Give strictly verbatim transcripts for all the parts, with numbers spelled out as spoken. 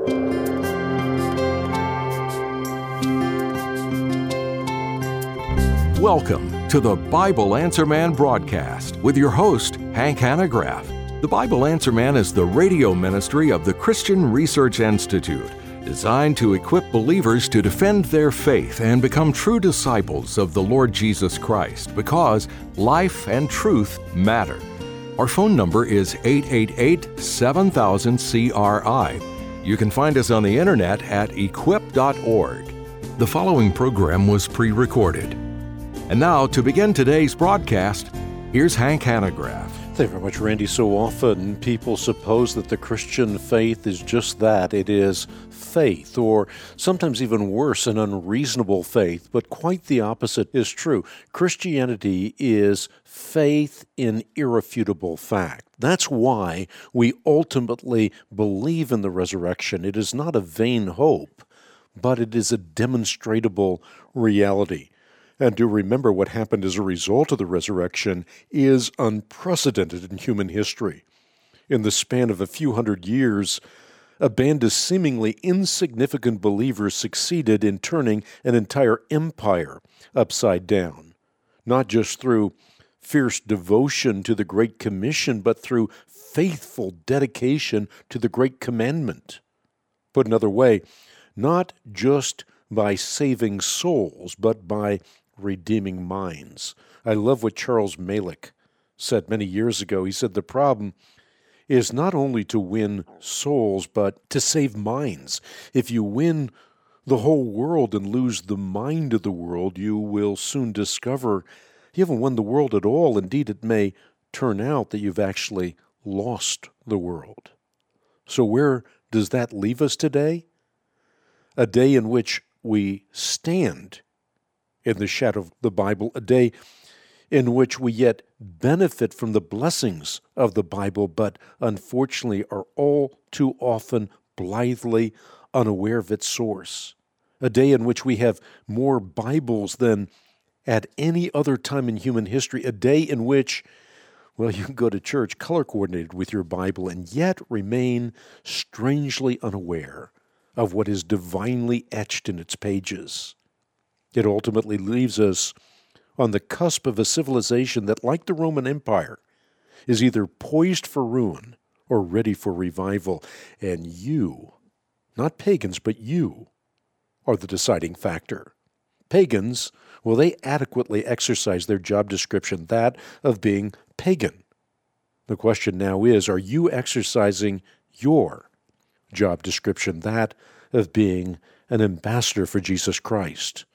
Welcome to the Bible Answer Man broadcast with your host, Hank Hanegraaff. The Bible Answer Man is the radio ministry of the Christian Research Institute, designed to equip believers to defend their faith and become true disciples of the Lord Jesus Christ, because life and truth matter. Our phone number is eight eight eight, seven thousand, C R I. You can find us on the internet at equip dot org. The following program was pre-recorded. And now, to begin today's broadcast, here's Hank Hanegraaff. Thank you very much, Randy. So often people suppose that the Christian faith is just that. It is faith, or sometimes even worse, an unreasonable faith. But quite the opposite is true. Christianity is faith in irrefutable fact. That's why we ultimately believe in the resurrection. It is not a vain hope, but it is a demonstrable reality. And to remember what happened as a result of the resurrection is unprecedented in human history. In the span of a few hundred years, a band of seemingly insignificant believers succeeded in turning an entire empire upside down, not just through fierce devotion to the Great Commission, but through faithful dedication to the Great Commandment. Put another way, not just by saving souls, but by redeeming minds. I love what Charles Malick said many years ago. He said the problem is not only to win souls, but to save minds. If you win the whole world and lose the mind of the world, you will soon discover you haven't won the world at all. Indeed, it may turn out that you've actually lost the world. So where does that leave us today? A day in which we stand in the shadow of the Bible, a day in which we yet benefit from the blessings of the Bible, but unfortunately are all too often blithely unaware of its source. A day in which we have more Bibles than at any other time in human history. A day in which, well, you can go to church color-coordinated with your Bible and yet remain strangely unaware of what is divinely etched in its pages. It ultimately leaves us on the cusp of a civilization that, like the Roman Empire, is either poised for ruin or ready for revival. And you, not pagans, but you, are the deciding factor. Pagans, well, they adequately exercise their job description, that of being pagan. The question now is, are you exercising your job description, that of being an ambassador for Jesus Christ?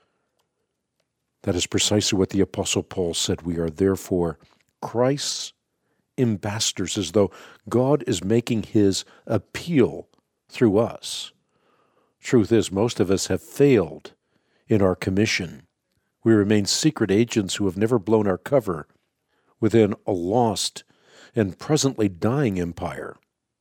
That is precisely what the Apostle Paul said. We are therefore Christ's ambassadors, as though God is making his appeal through us. Truth is, most of us have failed in our commission. We remain secret agents who have never blown our cover within a lost and presently dying empire.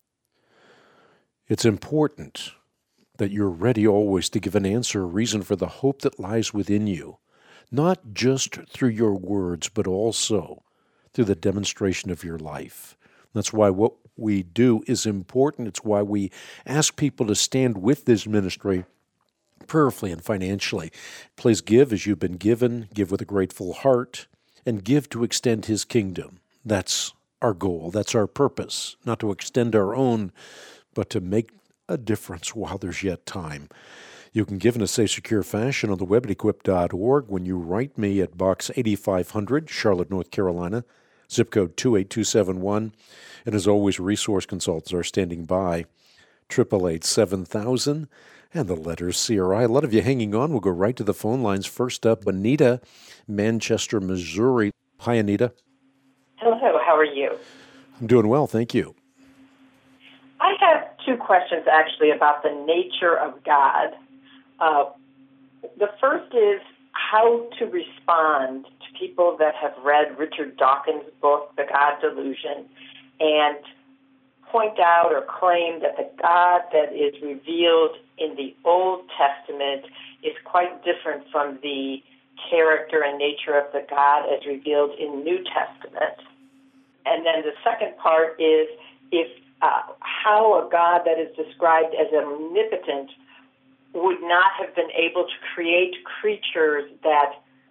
It's important that you're ready always to give an answer, a reason for the hope that lies within you, not just through your words, but also through the demonstration of your life. That's why what we do is important. It's why we ask people to stand with this ministry prayerfully and financially. Please give as you've been given, give with a grateful heart, and give to extend his kingdom. That's our goal. That's our purpose, not to extend our own, but to make a difference while there's yet time. You can give in a safe, secure fashion on the web at equip dot org when you write me at Box eighty-five hundred, Charlotte, North Carolina, zip code two eight two seven one. And as always, resource consultants are standing by, eight eight eight, seven thousand, and the letters C R I. A lot of you hanging on. We'll go right to the phone lines. First up, Anita, Manchester, Missouri. Hi, Anita. Hello, how are you? I'm doing well, thank you. I have two questions, actually, about the nature of God. Uh, the first is how to respond to people that have read Richard Dawkins' book, The God Delusion, and point out or claim that the God that is revealed in the Old Testament is quite different from the character and nature of the God as revealed in New Testament. And then the second part is, if uh, how a God that is described as omnipotent would not have been able to create creatures that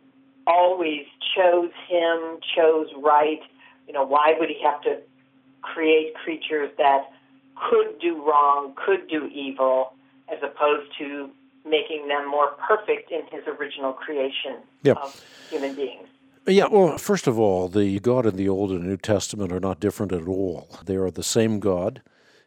always chose him, chose right. You know, why would he have to create creatures that could do wrong, could do evil, as opposed to making them more perfect in his original creation yep. of human beings? Yeah, well, first of all, the God in the Old and New Testament are not different at all. They are the same God,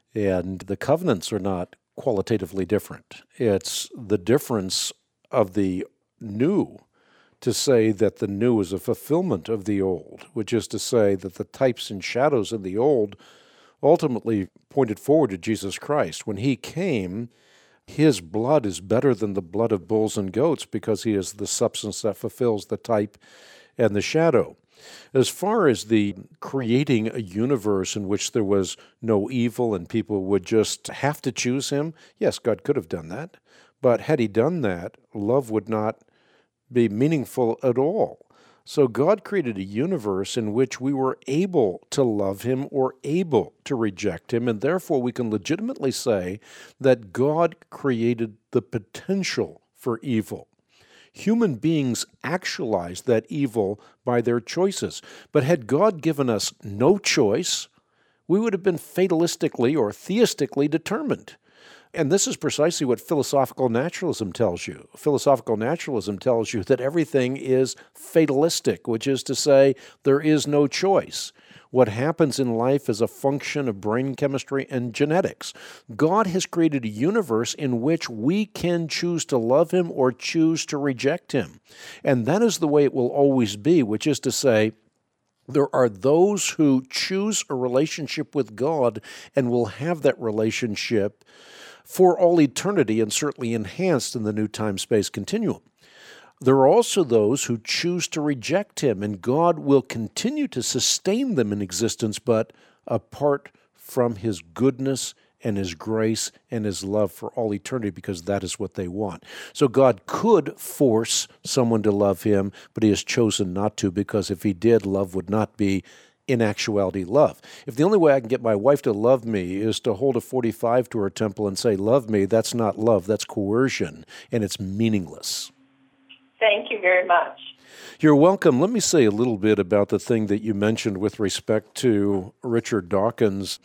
and the covenants are not qualitatively different. It's the difference of the new to say that the new is a fulfillment of the old, which is to say that the types and shadows in the old ultimately pointed forward to Jesus Christ. When he came, his blood is better than the blood of bulls and goats because he is the substance that fulfills the type and the shadow. As far as the creating a universe in which there was no evil and people would just have to choose him, yes, God could have done that. But had he done that, love would not be meaningful at all. So God created a universe in which we were able to love him or able to reject him, and therefore we can legitimately say that God created the potential for evil. Human beings actualize that evil by their choices. But had God given us no choice, we would have been fatalistically or theistically determined. And this is precisely what philosophical naturalism tells you. Philosophical naturalism tells you that everything is fatalistic, which is to say there is no choice. What happens in life is a function of brain chemistry and genetics. God has created a universe in which we can choose to love him or choose to reject him. And that is the way it will always be, which is to say, there are those who choose a relationship with God and will have that relationship for all eternity and certainly enhanced in the new time-space continuum. There are also those who choose to reject him, and God will continue to sustain them in existence, but apart from his goodness and his grace and his love for all eternity, because that is what they want. So God could force someone to love him, but he has chosen not to, because if he did, love would not be in actuality love. If the only way I can get my wife to love me is to hold a forty-five to her temple and say, love me, that's not love, that's coercion, and it's meaningless. Thank you very much. You're welcome. Let me say a little bit about the thing that you mentioned with respect to Richard Dawkins.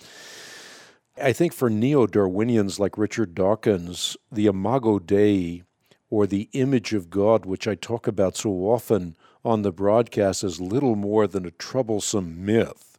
I think for neo-Darwinians like Richard Dawkins, the Imago Dei, or the image of God, which I talk about so often on the broadcast, is little more than a troublesome myth.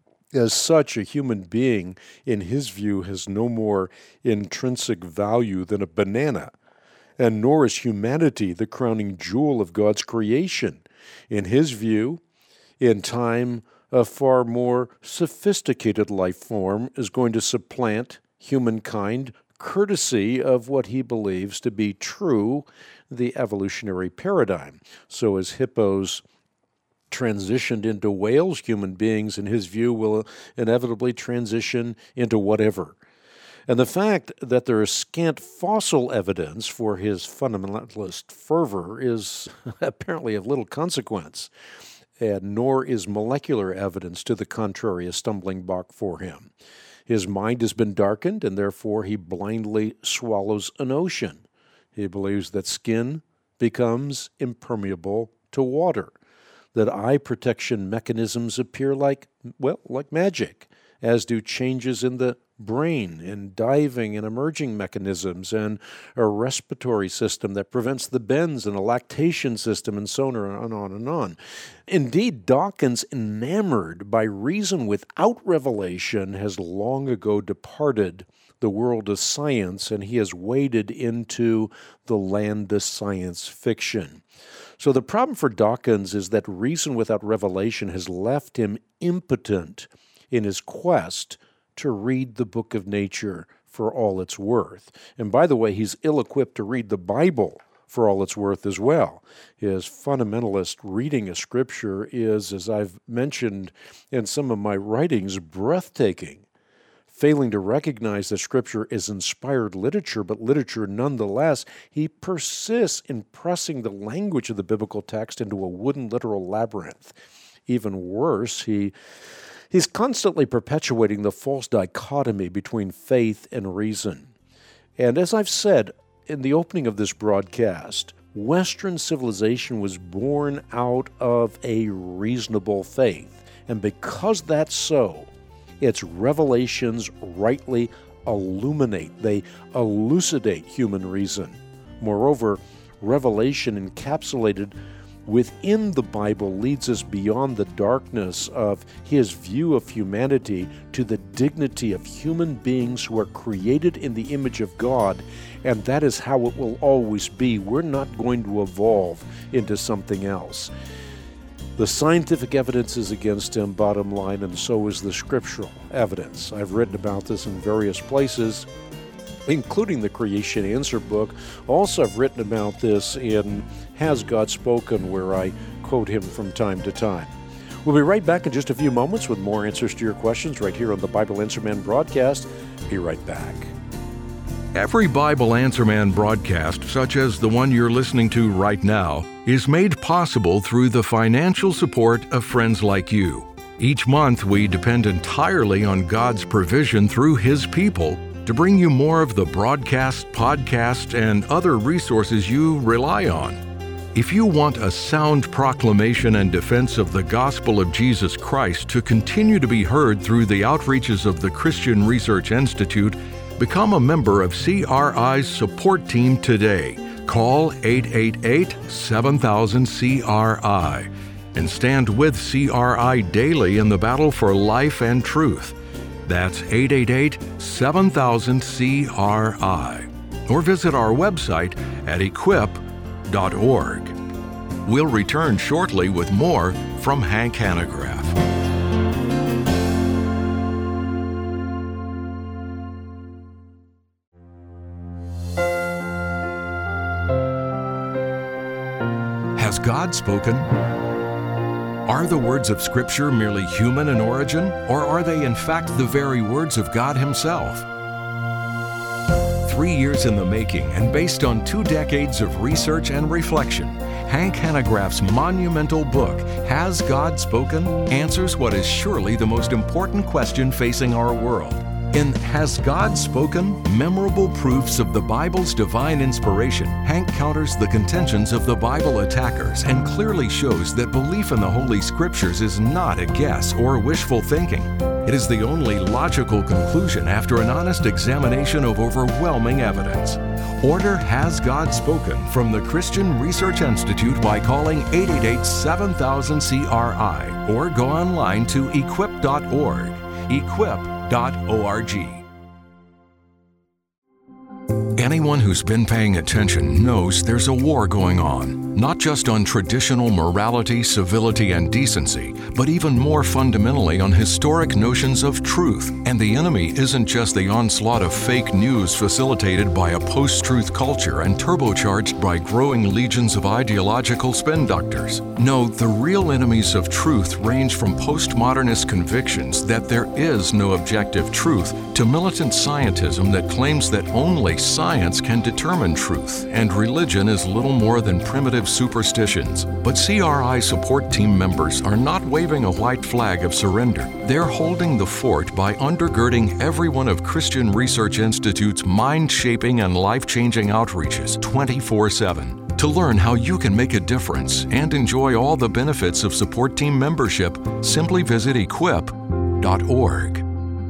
As such, a human being, in his view, has no more intrinsic value than a banana, and nor is humanity the crowning jewel of God's creation. In his view, in time, a far more sophisticated life form is going to supplant humankind, courtesy of what he believes to be true, the evolutionary paradigm. So as hippos transitioned into whales, human beings, in his view, will inevitably transition into whatever. And the fact that there is scant fossil evidence for his fundamentalist fervor is apparently of little consequence, and nor is molecular evidence to the contrary a stumbling block for him. His mind has been darkened, and therefore he blindly swallows an ocean. He believes that skin becomes impermeable to water, that eye protection mechanisms appear like, well, like magic, as do changes in the brain and diving and emerging mechanisms and a respiratory system that prevents the bends and a lactation system and so on and on and on. Indeed, Dawkins, enamored by reason without revelation, has long ago departed the world of science, and he has waded into the land of science fiction. So the problem for Dawkins is that reason without revelation has left him impotent in his quest to read the book of nature for all it's worth. And by the way, he's ill-equipped to read the Bible for all it's worth as well. His fundamentalist reading of Scripture is, as I've mentioned in some of my writings, breathtaking, failing to recognize that Scripture is inspired literature, but literature nonetheless. He persists in pressing the language of the biblical text into a wooden literal labyrinth. Even worse, he He's constantly perpetuating the false dichotomy between faith and reason. And as I've said in the opening of this broadcast, Western civilization was born out of a reasonable faith. And because that's so, its revelations rightly illuminate, they elucidate human reason. Moreover, revelation encapsulated within the Bible leads us beyond the darkness of his view of humanity to the dignity of human beings who are created in the image of God, and that is how it will always be. We're not going to evolve into something else. The scientific evidence is against him, bottom line, and so is the scriptural evidence. I've written about this in various places, including the Creation Answer book. Also, I've written about this in Has God Spoken, where I quote him from time to time. We'll be right back in just a few moments with more answers to your questions right here on the Bible Answer Man broadcast. Be right back. Every Bible Answer Man broadcast, such as the one you're listening to right now, is made possible through the financial support of friends like you. Each month, we depend entirely on God's provision through His people to bring you more of the broadcast, podcast, and other resources you rely on. If you want a sound proclamation and defense of the gospel of Jesus Christ to continue to be heard through the outreaches of the Christian Research Institute, become a member of C R I's support team today. Call eight eight eight, seven thousand, C R I and stand with C R I daily in the battle for life and truth. That's eight eight eight, seven thousand, C R I. Or visit our website at equip dot org. We'll return shortly with more from Hank Hanegraaff. Has God spoken? Are the words of Scripture merely human in origin, or are they in fact the very words of God Himself? Three years in the making and based on two decades of research and reflection, Hank Hanegraaff's monumental book, Has God Spoken?, answers what is surely the most important question facing our world. In Has God Spoken? Memorable Proofs of the Bible's Divine Inspiration, Hank counters the contentions of the Bible attackers and clearly shows that belief in the Holy Scriptures is not a guess or wishful thinking. It is the only logical conclusion after an honest examination of overwhelming evidence. Order Has God Spoken from the Christian Research Institute by calling eight eight eight, seven thousand, C R I or go online to equip dot org. equip dot org. Anyone who's been paying attention knows there's a war going on, not just on traditional morality, civility, and decency, but even more fundamentally on historic notions of truth. And the enemy isn't just the onslaught of fake news facilitated by a post-truth culture and turbocharged by growing legions of ideological spin doctors. No, the real enemies of truth range from postmodernist convictions that there is no objective truth to militant scientism that claims that only science can determine truth, and religion is little more than primitive superstitions. But C R I support team members are not waving a white flag of surrender. They're holding the fort by undergirding every one of Christian Research Institute's mind-shaping and life-changing outreaches twenty-four seven. To learn how you can make a difference and enjoy all the benefits of support team membership, simply visit equip dot org.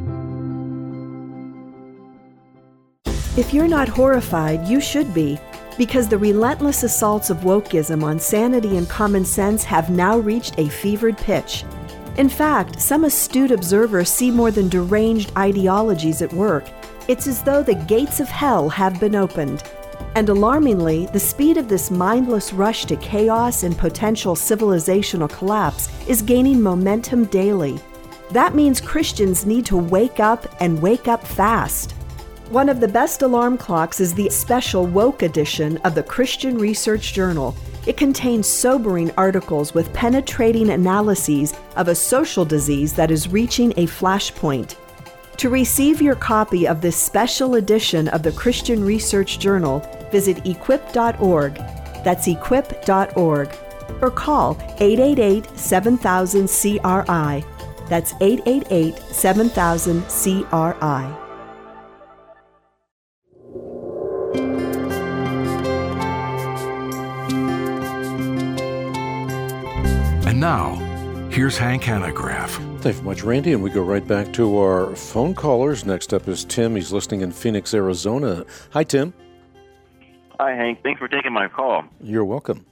If you're not horrified, you should be, because the relentless assaults of wokeism on sanity and common sense have now reached a fevered pitch. In fact, some astute observers see more than deranged ideologies at work. It's as though the gates of hell have been opened. And alarmingly, the speed of this mindless rush to chaos and potential civilizational collapse is gaining momentum daily. That means Christians need to wake up and wake up fast. One of the best alarm clocks is the special Woke edition of the Christian Research Journal. It contains sobering articles with penetrating analyses of a social disease that is reaching a flashpoint. To receive your copy of this special edition of the Christian Research Journal, visit equip dot org. That's equip dot org. Or call eight eight eight, seven thousand, C R I. That's eight eight eight, seven thousand, C R I. And now, here's Hank Hanegraaff. Thank you very much, Randy, and we go right back to our phone callers. Next up is Tim. He's listening in Phoenix, Arizona. Hi, Tim. Hi, Hank. Thanks for taking my call. You're welcome.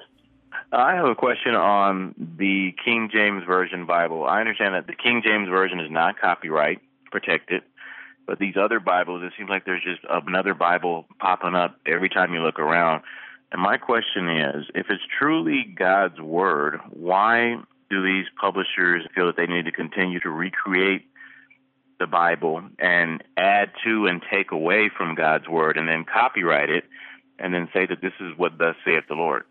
I have a question on the King James Version Bible. I understand that the King James Version is not copyright protected, but these other Bibles, it seems like there's just another Bible popping up every time you look around. And my question is, if it's truly God's Word, why do these publishers feel that they need to continue to recreate the Bible and add to and take away from God's Word and then copyright it and then say that this is what thus saith the Lord?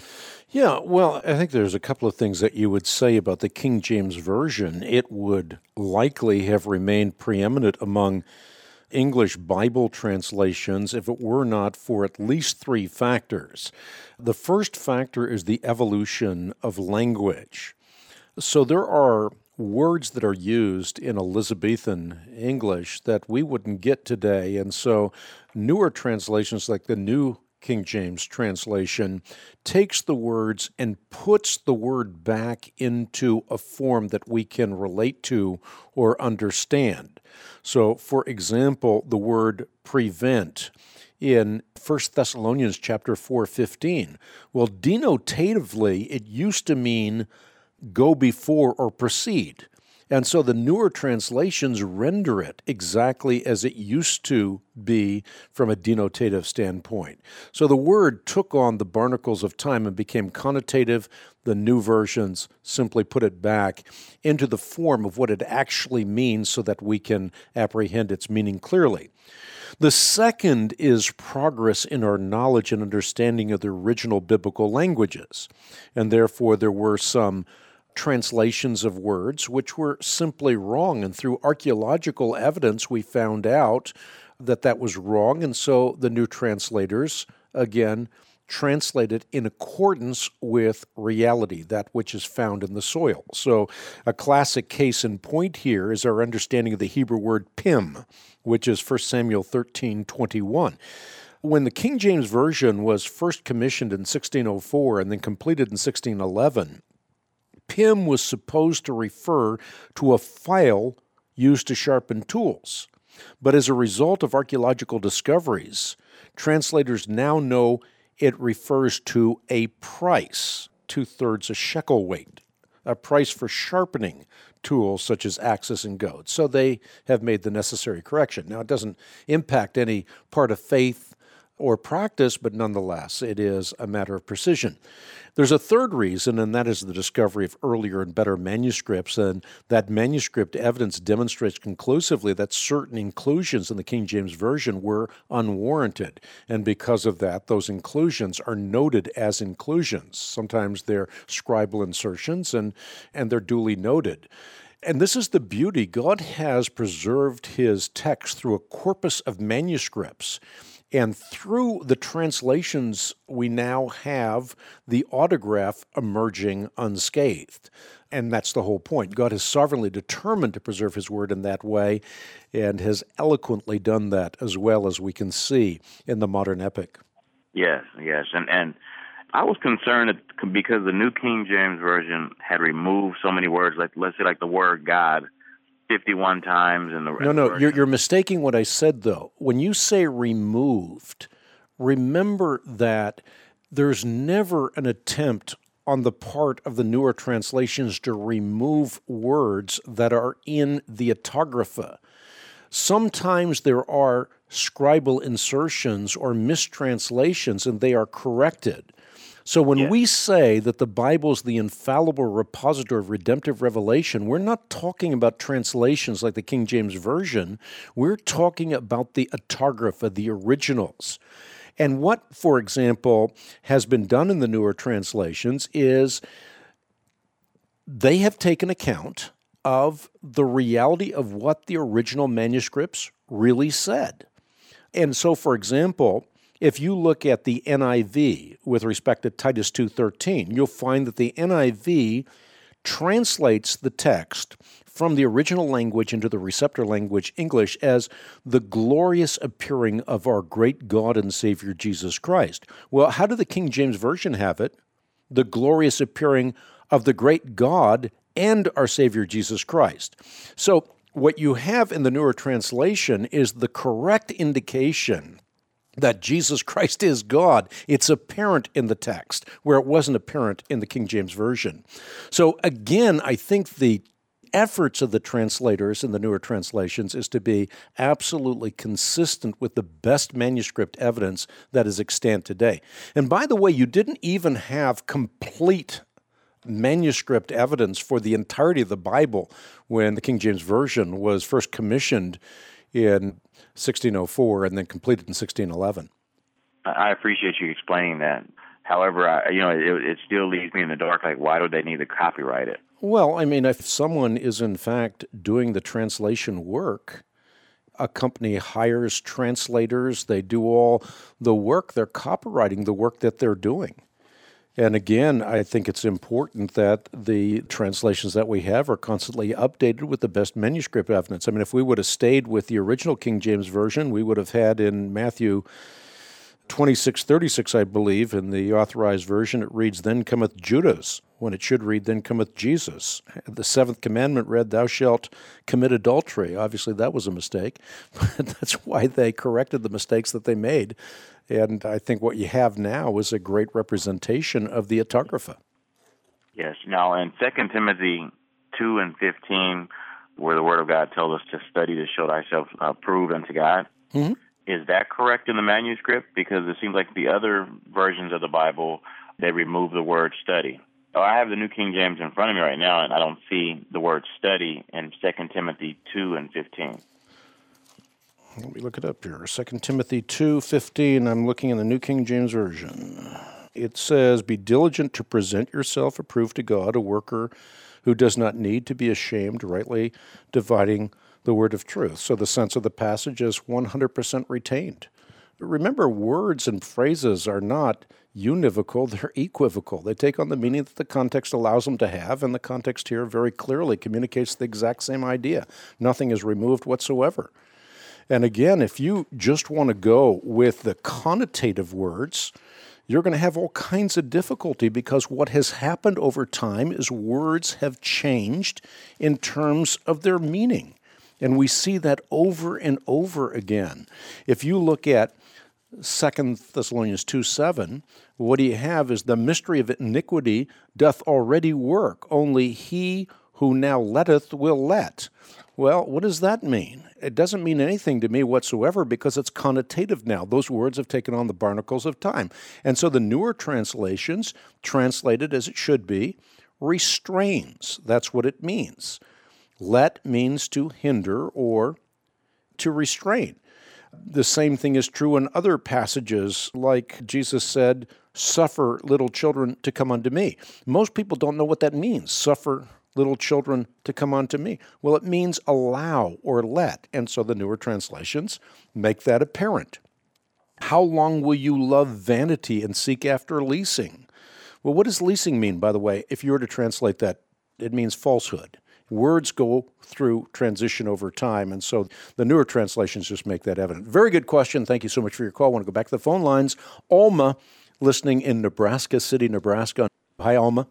Yeah, well, I think there's a couple of things that you would say about the King James Version. It would likely have remained preeminent among English Bible translations if it were not for at least three factors. The first factor is the evolution of language. So there are words that are used in Elizabethan English that we wouldn't get today, and so newer translations like the New King James translation takes the words and puts the word back into a form that we can relate to or understand. So, for example, the word prevent in First Thessalonians chapter four fifteen. Well, denotatively, it used to mean go before or proceed. And so the newer translations render it exactly as it used to be from a denotative standpoint. So the word took on the barnacles of time and became connotative. The new versions simply put it back into the form of what it actually means so that we can apprehend its meaning clearly. The second is progress in our knowledge and understanding of the original biblical languages. And therefore there were some translations of words which were simply wrong, and through archaeological evidence we found out that that was wrong, and so the new translators again translated in accordance with reality, that which is found in the soil. So a classic case in point here is our understanding of the Hebrew word pim, which is First Samuel thirteen twenty-one. When the King James Version was first commissioned in sixteen oh four and then completed in sixteen eleven, pim was supposed to refer to a file used to sharpen tools. But as a result of archaeological discoveries, translators now know it refers to a price, two-thirds a shekel weight, a price for sharpening tools such as axes and goads. So they have made the necessary correction. Now, it doesn't impact any part of faith or practice, but nonetheless, it is a matter of precision. There's a third reason, and that is the discovery of earlier and better manuscripts, and that manuscript evidence demonstrates conclusively that certain inclusions in the King James Version were unwarranted, and because of that, those inclusions are noted as inclusions. Sometimes they're scribal insertions, and, and they're duly noted. And this is the beauty. God has preserved his text through a corpus of manuscripts. And through the translations, we now have the autograph emerging unscathed. And that's the whole point. God has sovereignly determined to preserve his word in that way and has eloquently done that as well, as we can see in the modern epic. Yes, yes. And, and I was concerned that because the New King James Version had removed so many words, like let's say like the word God, fifty-one times in the No, no, you're, you're mistaking what I said, though. When you say removed, remember that there's never an attempt on the part of the newer translations to remove words that are in the autographa. Sometimes there are scribal insertions or mistranslations, and they are corrected. So when yes. we say that the Bible is the infallible repository of redemptive revelation, we're not talking about translations like the King James Version. We're talking about the autographa, the originals. And what, for example, has been done in the newer translations is they have taken account of the reality of what the original manuscripts really said. And so, for example, if you look at the N I V with respect to Titus two thirteen, you'll find that the N I V translates the text from the original language into the receptor language, English, as the glorious appearing of our great God and Savior Jesus Christ. Well, how did the King James Version have it? The glorious appearing of the great God and our Savior Jesus Christ. So what you have in the newer translation is the correct indication that Jesus Christ is God. It's apparent in the text, where it wasn't apparent in the King James Version. So again, I think the efforts of the translators in the newer translations is to be absolutely consistent with the best manuscript evidence that is extant today. And by the way, you didn't even have complete manuscript evidence for the entirety of the Bible when the King James Version was first commissioned in sixteen oh four and then completed in sixteen eleven. I appreciate you explaining that. However, I, you know, it, it still leaves me in the dark. Like, why do they need to copyright it? Well, I mean, if someone is in fact doing the translation work, a company hires translators, they do all the work, they're copyrighting the work that they're doing. And again, I think it's important that the translations that we have are constantly updated with the best manuscript evidence. I mean, if we would have stayed with the original King James Version, we would have had in Matthew twenty-six thirty-six, I believe, in the Authorized Version, it reads, "Then cometh Judas," when it should read, "Then cometh Jesus." The seventh commandment read, "Thou shalt commit adultery." Obviously, that was a mistake, but that's why they corrected the mistakes that they made. And I think what you have now is a great representation of the autographa. Yes. Now, in Second Timothy two and fifteen, where the Word of God tells us to study to show thyself approved unto God, mm-hmm. Is that correct in the manuscript? Because it seems like the other versions of the Bible, they remove the word study. Oh, I have the New King James in front of me right now, and I don't see the word study in Second Timothy two and fifteen. Let me look it up here. Second Timothy two fifteen, I'm looking in the New King James Version. It says, "Be diligent to present yourself approved to God, a worker who does not need to be ashamed, rightly dividing the word of truth." So the sense of the passage is one hundred percent retained. Remember, words and phrases are not univocal, they're equivocal. They take on the meaning that the context allows them to have, and the context here very clearly communicates the exact same idea. Nothing is removed whatsoever. And again, if you just want to go with the connotative words, you're going to have all kinds of difficulty, because what has happened over time is words have changed in terms of their meaning. And we see that over and over again. If you look at Second Thessalonians two seven, what you have is, "The mystery of iniquity doth already work, only he who now letteth will let." Well, what does that mean? It doesn't mean anything to me whatsoever, because it's connotative now. Those words have taken on the barnacles of time. And so the newer translations, translated as it should be, restrains. That's what it means. Let means to hinder or to restrain. The same thing is true in other passages, like Jesus said, "Suffer little children to come unto me." Most people don't know what that means, suffer little children to come unto me. Well, it means allow or let, and so the newer translations make that apparent. "How long will you love vanity and seek after leasing?" Well, what does leasing mean, by the way? If you were to translate that, it means falsehood. Words go through transition over time, and so the newer translations just make that evident. Very good question. Thank you so much for your call. I want to go back to the phone lines. Alma, listening in Nebraska City, Nebraska. Hi, Alma.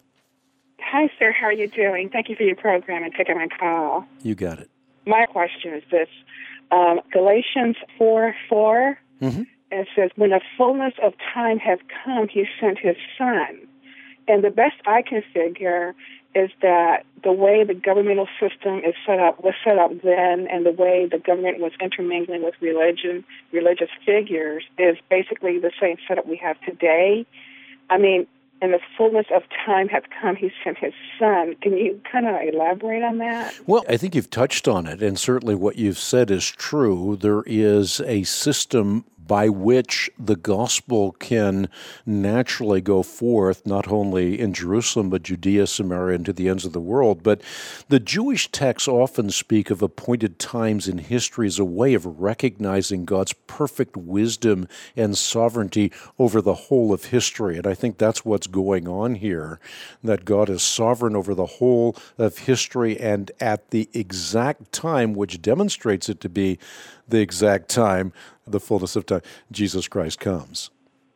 Hi, sir. How are you doing? Thank you for your program and taking my call. You got it. My question is this. Um, Galatians four four, mm-hmm. It says, "When the fullness of time has come, he sent his son." And the best I can figure is that the way the governmental system is set up was set up then, and the way the government was intermingling with religion, religious figures, is basically the same setup we have today. I mean, "In the fullness of time hath come, he sent his son." Can you kind of elaborate on that? Well, I think you've touched on it, and certainly what you've said is true. There is a system by which the gospel can naturally go forth, not only in Jerusalem, but Judea, Samaria, and to the ends of the world. But the Jewish texts often speak of appointed times in history as a way of recognizing God's perfect wisdom and sovereignty over the whole of history. And I think that's what's going on here, that God is sovereign over the whole of history, and at the exact time, which demonstrates it to be the exact time, the fullness of time, Jesus Christ comes.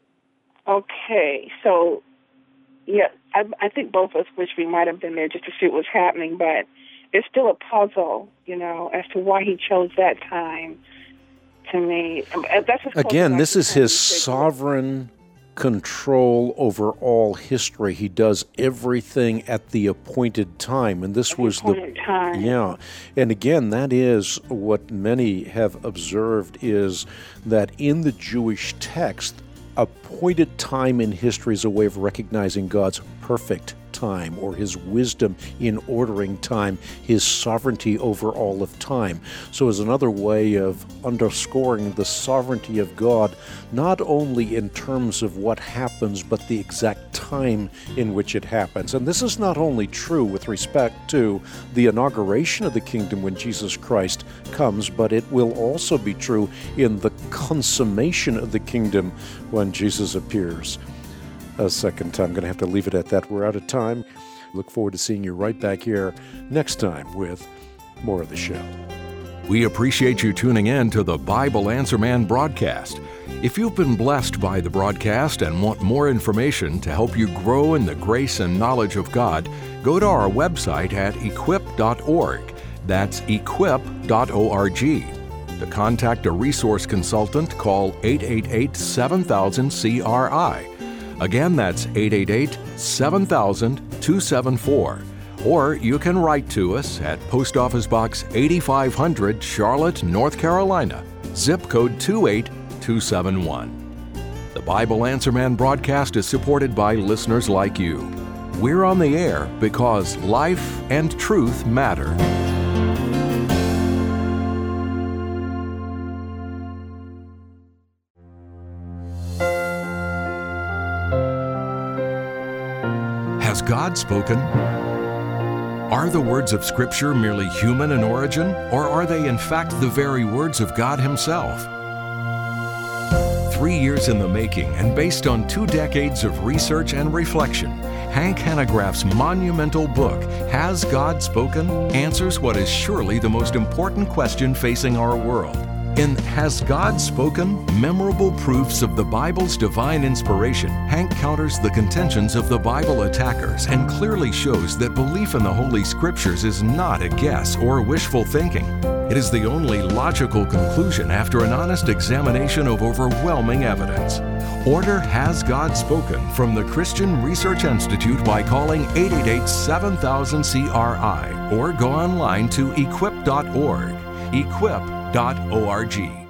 Okay, so, yeah, I, I think both of us wish we might have been there just to see what was happening, but it's still a puzzle, you know, as to why he chose that time. To me, that's again, this is his sovereign control over all history. He does everything at the appointed time, and this at was the, the time. yeah. And again, that is what many have observed, is that in the Jewish text, appointed time in history is a way of recognizing God's perfect time, or his wisdom in ordering time, his sovereignty over all of time. So as another way of underscoring the sovereignty of God, not only in terms of what happens, but the exact time in which it happens. And this is not only true with respect to the inauguration of the kingdom when Jesus Christ comes, but it will also be true in the consummation of the kingdom when Jesus appears a second time. I'm going to have to leave it at that. We're out of time. Look forward to seeing you right back here next time with more of the show. We appreciate you tuning in to the Bible Answer Man broadcast. If you've been blessed by the broadcast and want more information to help you grow in the grace and knowledge of God, go to our website at equip dot org. That's equip dot org. To contact a resource consultant, call eight eight eight, seven thousand, C R I. Again, that's eight eight eight, seven thousand, two seven four. Or you can write to us at Post Office Box eighty-five hundred, Charlotte, North Carolina, zip code two eight two seven one. The Bible Answer Man broadcast is supported by listeners like you. We're on the air because life and truth matter. Has God spoken? Are the words of Scripture merely human in origin, or are they in fact the very words of God Himself? Three years in the making and based on two decades of research and reflection, Hank Hanegraaff's monumental book, Has God Spoken?, answers what is surely the most important question facing our world. In Has God Spoken? Memorable Proofs of the Bible's Divine Inspiration, Hank counters the contentions of the Bible attackers and clearly shows that belief in the Holy Scriptures is not a guess or wishful thinking. It is the only logical conclusion after an honest examination of overwhelming evidence. Order Has God Spoken from the Christian Research Institute by calling eight eight eight, seven thousand, C R I or go online to equip dot org. equip dot org.